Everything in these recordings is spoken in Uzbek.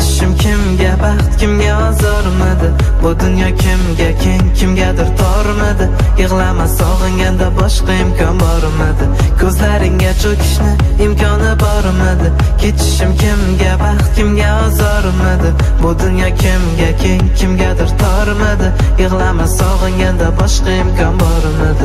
Ketishim kimga baxt, kimga ozormidi? Bu dunyo kimga keng, kimgadir tormidi? Yig'lama sog'inganda boshqa imkon bormidi? Ko'zlaringga cho'kishni imkoni bormidi? Ketishim kimga baxt, kimga ozormidi? Bu dunyo kimga keng, kimgadir tormidi? Yig'lama sog'inganda boshqa imkon bormidi?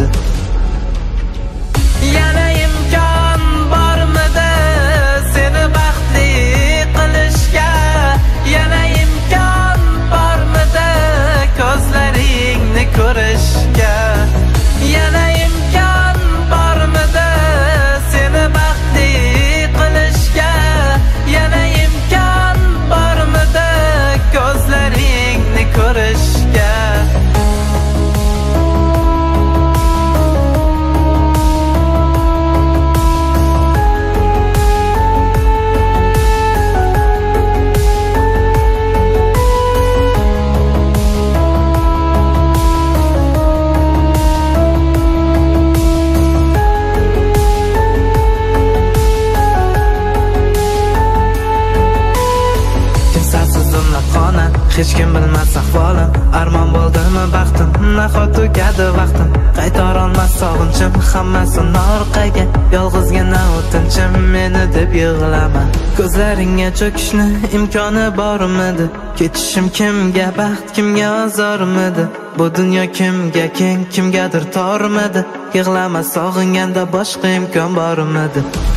Yana imkon bormidi seni baxtli qilishga? Yana imkon bormidi ko'zlaringni ko'rishga? Yana imkon bormidi seni baxtli qilishga? Yana imkon bormidi ko'zlaringni ko'rishga? Hech kim bilmas ahvolim, armon bo'ldimi baxtim, nahot tugadi vaqtim, qaytarolmas sog'inchim, hammasini orqaga, yolg'izgina o'tinchim meni deb yig'lama. Ko'zlaringga cho'kishni imkoni bormidi? Ketishim kimga baxt, kimga ozormidi? Bu dunyo kimga keng, kimgadir tormidi? Yig'lama sog'inganda boshqa imkon bormidi?